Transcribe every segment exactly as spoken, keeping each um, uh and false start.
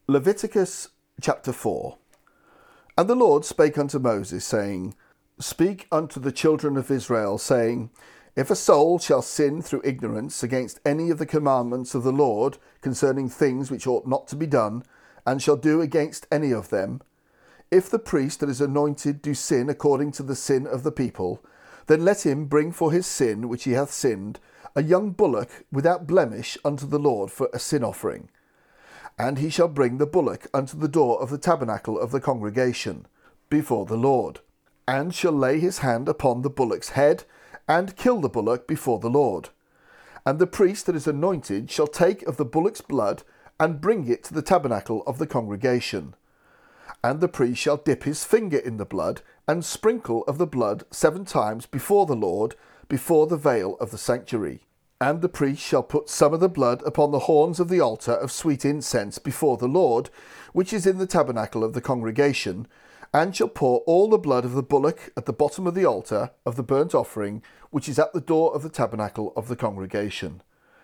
Leviticus chapter four. And the Lord spake unto Moses, saying, Speak unto the children of Israel, saying, If a soul shall sin through ignorance against any of the commandments of the Lord concerning things which ought not to be done, and shall do against any of them, if the priest that is anointed do sin according to the sin of the people, then let him bring for his sin which he hath sinned a young bullock without blemish unto the Lord for a sin offering. And he shall bring the bullock unto the door of the tabernacle of the congregation before the Lord, and shall lay his hand upon the bullock's head, and kill the bullock before the Lord. And the priest that is anointed shall take of the bullock's blood, and bring it to the tabernacle of the congregation. And the priest shall dip his finger in the blood, and sprinkle of the blood seven times before the Lord, before the veil of the sanctuary. And the priest shall put some of the blood upon the horns of the altar of sweet incense before the Lord, which is in the tabernacle of the congregation, and shall pour all the blood of the bullock at the bottom of the altar of the burnt offering, which is at the door of the tabernacle of the congregation.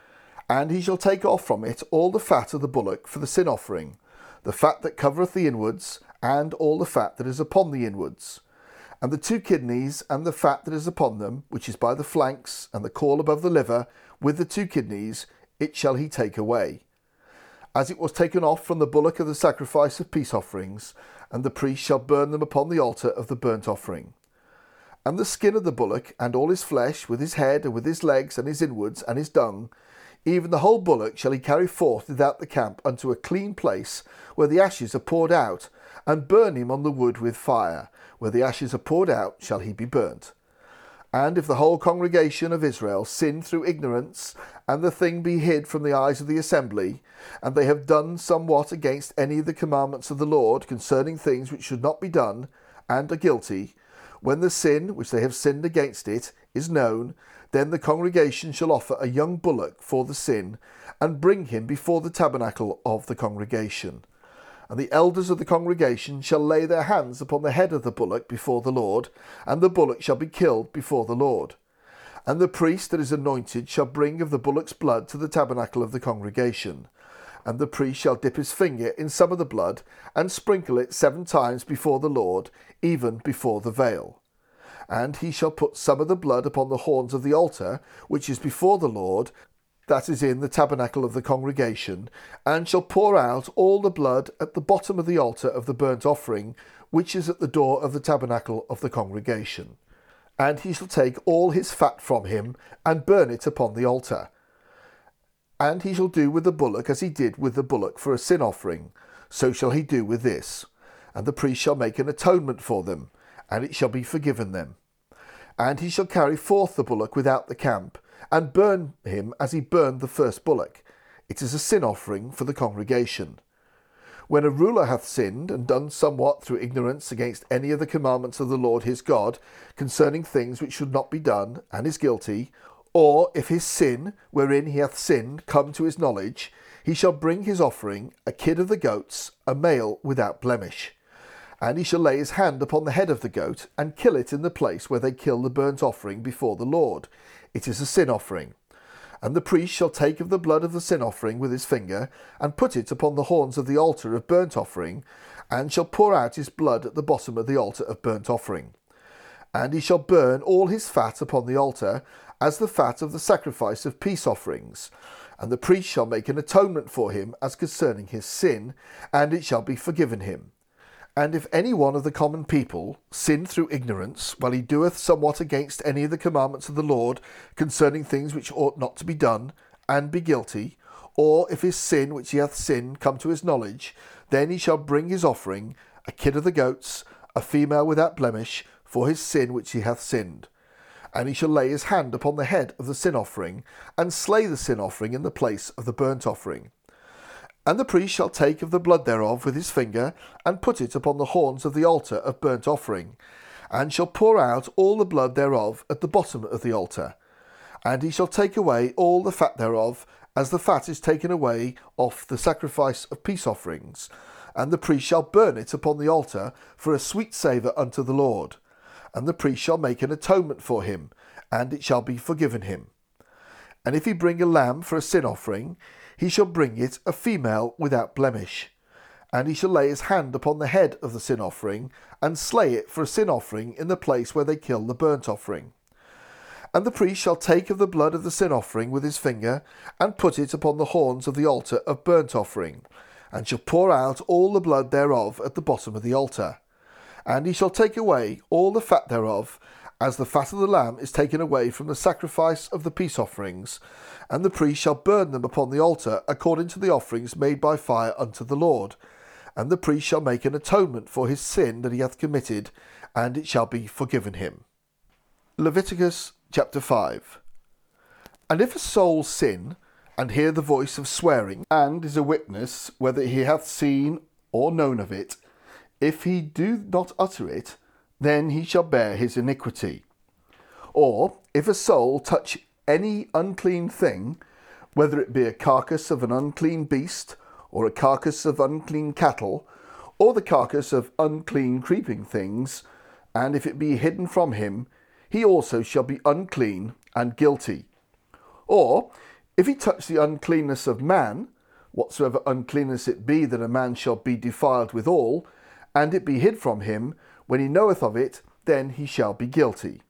And he shall take off from it all the fat of the bullock for the sin offering, the fat that covereth the inwards, and all the fat that is upon the inwards, and the two kidneys, and the fat that is upon them, which is by the flanks, and the caul above the liver, with the two kidneys, it shall he take away, as it was taken off from the bullock of the sacrifice of peace offerings, and the priest shall burn them upon the altar of the burnt offering. And the skin of the bullock, and all his flesh, with his head, and with his legs, and his inwards, and his dung, even the whole bullock shall he carry forth without the camp unto a clean place, where the ashes are poured out, and burn him on the wood with fire. Where the ashes are poured out shall he be burnt. And if the whole congregation of Israel sin through ignorance, and the thing be hid from the eyes of the assembly, and they have done somewhat against any of the commandments of the Lord concerning things which should not be done, and are guilty, when the sin which they have sinned against it is known, then the congregation shall offer a young bullock for the sin, and bring him before the tabernacle of the congregation. And the elders of the congregation shall lay their hands upon the head of the bullock before the Lord, and the bullock shall be killed before the Lord. And the priest that is anointed shall bring of the bullock's blood to the tabernacle of the congregation. And the priest shall dip his finger in some of the blood, and sprinkle it seven times before the Lord, even before the veil. And he shall put some of the blood upon the horns of the altar, which is before the Lord, that is in the tabernacle of the congregation, and shall pour out all the blood at the bottom of the altar of the burnt offering, which is at the door of the tabernacle of the congregation. And he shall take all his fat from him, and burn it upon the altar. And he shall do with the bullock as he did with the bullock for a sin offering, so shall he do with this. And the priest shall make an atonement for them, and it shall be forgiven them. And he shall carry forth the bullock without the camp, and burn him as he burned the first bullock. It is a sin offering for the congregation. When a ruler hath sinned, and done somewhat through ignorance against any of the commandments of the Lord his God, concerning things which should not be done, and is guilty, or if his sin, wherein he hath sinned, come to his knowledge, he shall bring his offering, a kid of the goats, a male without blemish. And he shall lay his hand upon the head of the goat, and kill it in the place where they kill the burnt offering before the Lord. It is a sin offering. And the priest shall take of the blood of the sin offering with his finger, and put it upon the horns of the altar of burnt offering, and shall pour out his blood at the bottom of the altar of burnt offering. And he shall burn all his fat upon the altar, as the fat of the sacrifice of peace offerings. And the priest shall make an atonement for him as concerning his sin, and it shall be forgiven him. And if any one of the common people sin through ignorance, while he doeth somewhat against any of the commandments of the Lord concerning things which ought not to be done, and be guilty, or if his sin which he hath sinned come to his knowledge, then he shall bring his offering, a kid of the goats, a female without blemish, for his sin which he hath sinned. And he shall lay his hand upon the head of the sin offering, and slay the sin offering in the place of the burnt offering. And the priest shall take of the blood thereof with his finger, and put it upon the horns of the altar of burnt offering, and shall pour out all the blood thereof at the bottom of the altar. And he shall take away all the fat thereof, as the fat is taken away off the sacrifice of peace offerings. And the priest shall burn it upon the altar for a sweet savour unto the Lord. And the priest shall make an atonement for him, and it shall be forgiven him. And if he bring a lamb for a sin offering, he shall bring it a female without blemish. And he shall lay his hand upon the head of the sin offering, and slay it for a sin offering in the place where they kill the burnt offering. And the priest shall take of the blood of the sin offering with his finger, and put it upon the horns of the altar of burnt offering, and shall pour out all the blood thereof at the bottom of the altar. And he shall take away all the fat thereof, as the fat of the lamb is taken away from the sacrifice of the peace offerings, and the priest shall burn them upon the altar according to the offerings made by fire unto the Lord. And the priest shall make an atonement for his sin that he hath committed, and it shall be forgiven him. Leviticus chapter five. And if a soul sin, and hear the voice of swearing, and is a witness whether he hath seen or known of it, if he do not utter it, then he shall bear his iniquity. Or if a soul touch any unclean thing, whether it be a carcass of an unclean beast, or a carcass of unclean cattle, or the carcass of unclean creeping things, and if it be hidden from him, he also shall be unclean and guilty. Or if he touch the uncleanness of man, whatsoever uncleanness it be that a man shall be defiled withal, and it be hid from him, when he knoweth of it, then he shall be guilty.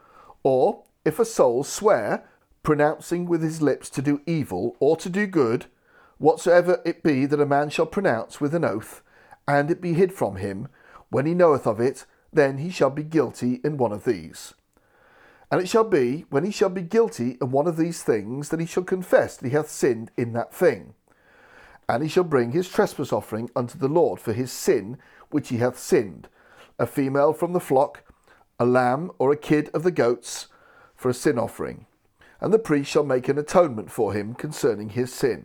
Or if a soul swear, pronouncing with his lips to do evil or to do good, whatsoever it be that a man shall pronounce with an oath, and it be hid from him, when he knoweth of it, then he shall be guilty in one of these. And it shall be, when he shall be guilty in one of these things, that he shall confess that he hath sinned in that thing. And he shall bring his trespass offering unto the Lord for his sin which he hath sinned, a female from the flock, a lamb or a kid of the goats, for a sin offering. And the priest shall make an atonement for him concerning his sin.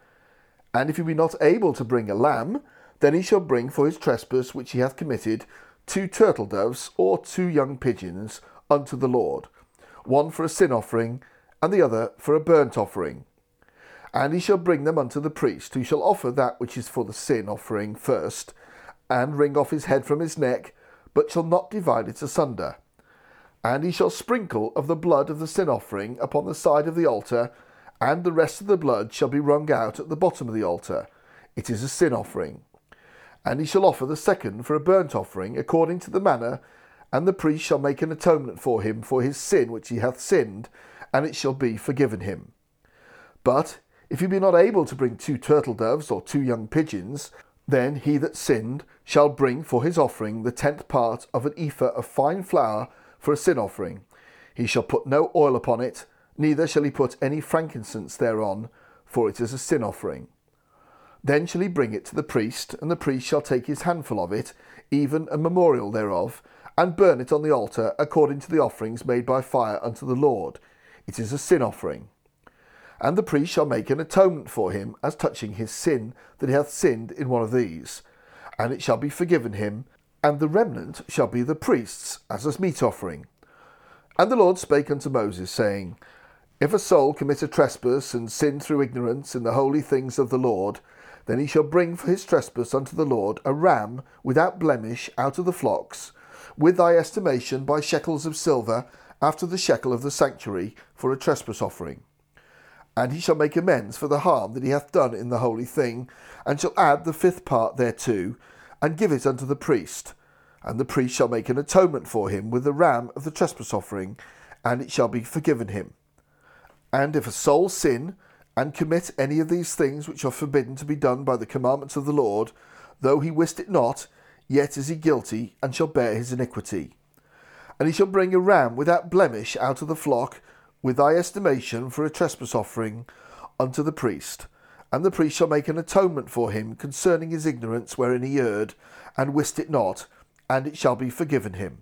And if he be not able to bring a lamb, then he shall bring for his trespass which he hath committed two turtle doves or two young pigeons unto the Lord, one for a sin offering, and the other for a burnt offering. And he shall bring them unto the priest, who shall offer that which is for the sin offering first, and wring off his head from his neck, but shall not divide it asunder. And he shall sprinkle of the blood of the sin offering upon the side of the altar, and the rest of the blood shall be wrung out at the bottom of the altar. It is a sin offering. And he shall offer the second for a burnt offering, according to the manner, and the priest shall make an atonement for him for his sin which he hath sinned, and it shall be forgiven him. But if he be not able to bring two turtle doves or two young pigeons, then he that sinned shall bring for his offering the tenth part of an ephah of fine flour for a sin offering. He shall put no oil upon it, neither shall he put any frankincense thereon, for it is a sin offering. Then shall he bring it to the priest, and the priest shall take his handful of it, even a memorial thereof, and burn it on the altar according to the offerings made by fire unto the Lord. It is a sin offering. And the priest shall make an atonement for him as touching his sin that he hath sinned in one of these, and it shall be forgiven him, and the remnant shall be the priest's as a meat offering. And the Lord spake unto Moses, saying, If a soul commit a trespass and sin through ignorance in the holy things of the Lord, then he shall bring for his trespass unto the Lord a ram without blemish out of the flocks, with thy estimation by shekels of silver, after the shekel of the sanctuary, for a trespass offering. And he shall make amends for the harm that he hath done in the holy thing, and shall add the fifth part thereto, and give it unto the priest. And the priest shall make an atonement for him with the ram of the trespass offering, and it shall be forgiven him. And if a soul sin, and commit any of these things which are forbidden to be done by the commandments of the Lord, though he wist it not, yet is he guilty, and shall bear his iniquity. And he shall bring a ram without blemish out of the flock, with thy estimation for a trespass offering, unto the priest. And the priest shall make an atonement for him concerning his ignorance wherein he erred, and wist it not, and it shall be forgiven him.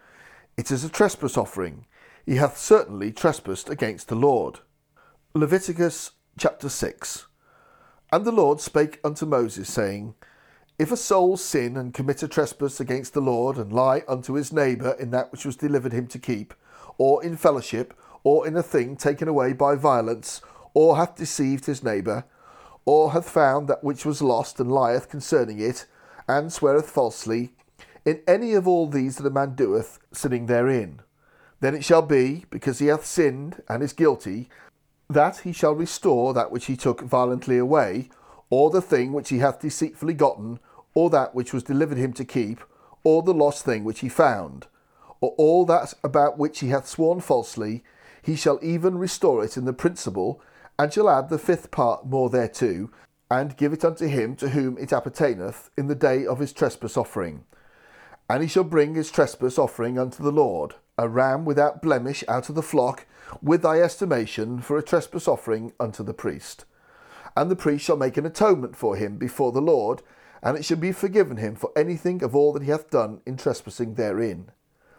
It is a trespass offering. He hath certainly trespassed against the Lord. Leviticus chapter six. And the Lord spake unto Moses, saying, If a soul sin and commit a trespass against the Lord, and lie unto his neighbour in that which was delivered him to keep, or in fellowship, or in a thing taken away by violence, or hath deceived his neighbour, or hath found that which was lost, and lieth concerning it, and sweareth falsely, in any of all these that a man doeth, sinning therein, then it shall be, because he hath sinned and is guilty, that he shall restore that which he took violently away, or the thing which he hath deceitfully gotten, or that which was delivered him to keep, or the lost thing which he found, or all that about which he hath sworn falsely, he shall even restore it in the principal, and shall add the fifth part more thereto, and give it unto him to whom it appertaineth in the day of his trespass offering. And he shall bring his trespass offering unto the Lord, a ram without blemish out of the flock, with thy estimation, for a trespass offering unto the priest. And the priest shall make an atonement for him before the Lord, and it shall be forgiven him for anything of all that he hath done in trespassing therein.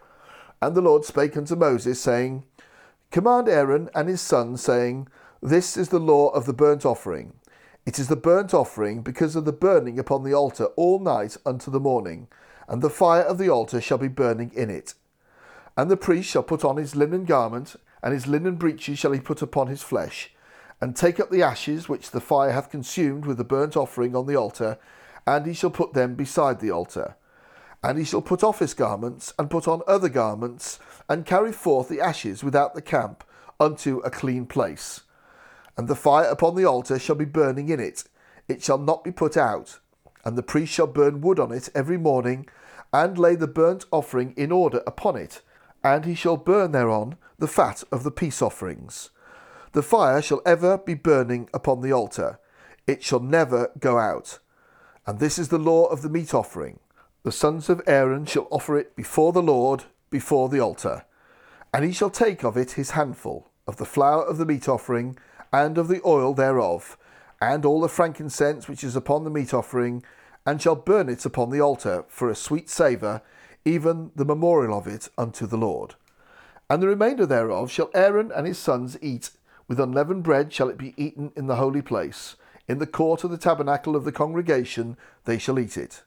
And the Lord spake unto Moses, saying, Command Aaron and his sons, saying, This is the law of the burnt offering. It is the burnt offering because of the burning upon the altar all night unto the morning, and the fire of the altar shall be burning in it. And the priest shall put on his linen garment, and his linen breeches shall he put upon his flesh, and take up the ashes which the fire hath consumed with the burnt offering on the altar, and he shall put them beside the altar. And he shall put off his garments, and put on other garments, and carry forth the ashes without the camp unto a clean place. And the fire upon the altar shall be burning in it, it shall not be put out. And the priest shall burn wood on it every morning, and lay the burnt offering in order upon it, and he shall burn thereon the fat of the peace offerings. The fire shall ever be burning upon the altar, it shall never go out. And this is the law of the meat offering. The sons of Aaron shall offer it before the Lord, before the altar. And he shall take of it his handful, of the flour of the meat offering, and of the oil thereof, and all the frankincense which is upon the meat offering, and shall burn it upon the altar for a sweet savour, even the memorial of it unto the Lord. And the remainder thereof shall Aaron and his sons eat, with unleavened bread shall it be eaten in the holy place. In the court of the tabernacle of the congregation they shall eat it.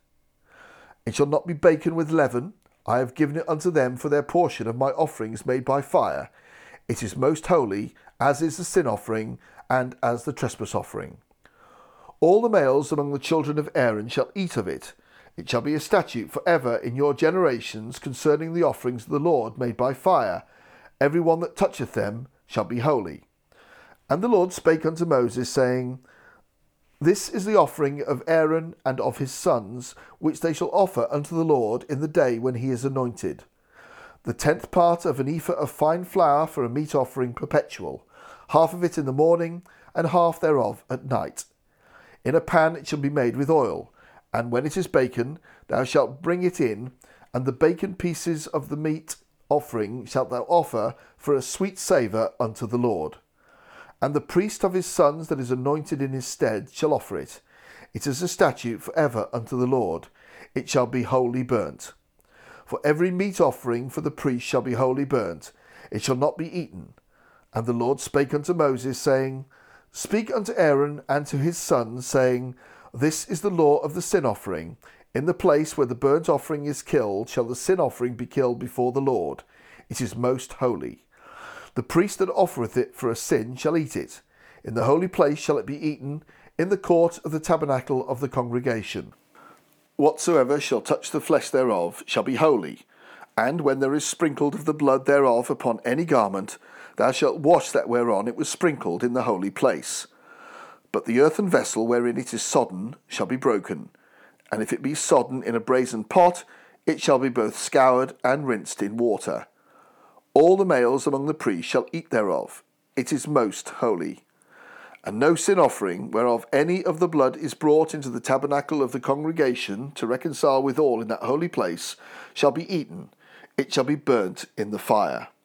It shall not be baken with leaven. I have given it unto them for their portion of my offerings made by fire. It is most holy, as is the sin offering, and as the trespass offering. All the males among the children of Aaron shall eat of it. It shall be a statute for ever in your generations concerning the offerings of the Lord made by fire. Every one that toucheth them shall be holy. And the Lord spake unto Moses, saying, This is the offering of Aaron and of his sons, which they shall offer unto the Lord in the day when he is anointed. The tenth part of an ephah of fine flour for a meat offering perpetual, half of it in the morning, and half thereof at night. In a pan it shall be made with oil, and when it is baken, thou shalt bring it in, and the baken pieces of the meat offering shalt thou offer for a sweet savour unto the Lord. And the priest of his sons that is anointed in his stead shall offer it. It is a statute for ever unto the Lord. It shall be wholly burnt. For every meat offering for the priest shall be wholly burnt. It shall not be eaten. And the Lord spake unto Moses, saying, Speak unto Aaron and to his sons, saying, This is the law of the sin offering. In the place where the burnt offering is killed shall the sin offering be killed before the Lord. It is most holy. The priest that offereth it for a sin shall eat it. In the holy place shall it be eaten, in the court of the tabernacle of the congregation. Whatsoever shall touch the flesh thereof shall be holy. And when there is sprinkled of the blood thereof upon any garment, thou shalt wash that whereon it was sprinkled in the holy place. But the earthen vessel wherein it is sodden shall be broken. And if it be sodden in a brazen pot, it shall be both scoured and rinsed in water. All the males among the priests shall eat thereof. It is most holy. And no sin offering, whereof any of the blood is brought into the tabernacle of the congregation to reconcile withal in that holy place, shall be eaten. It shall be burnt in the fire.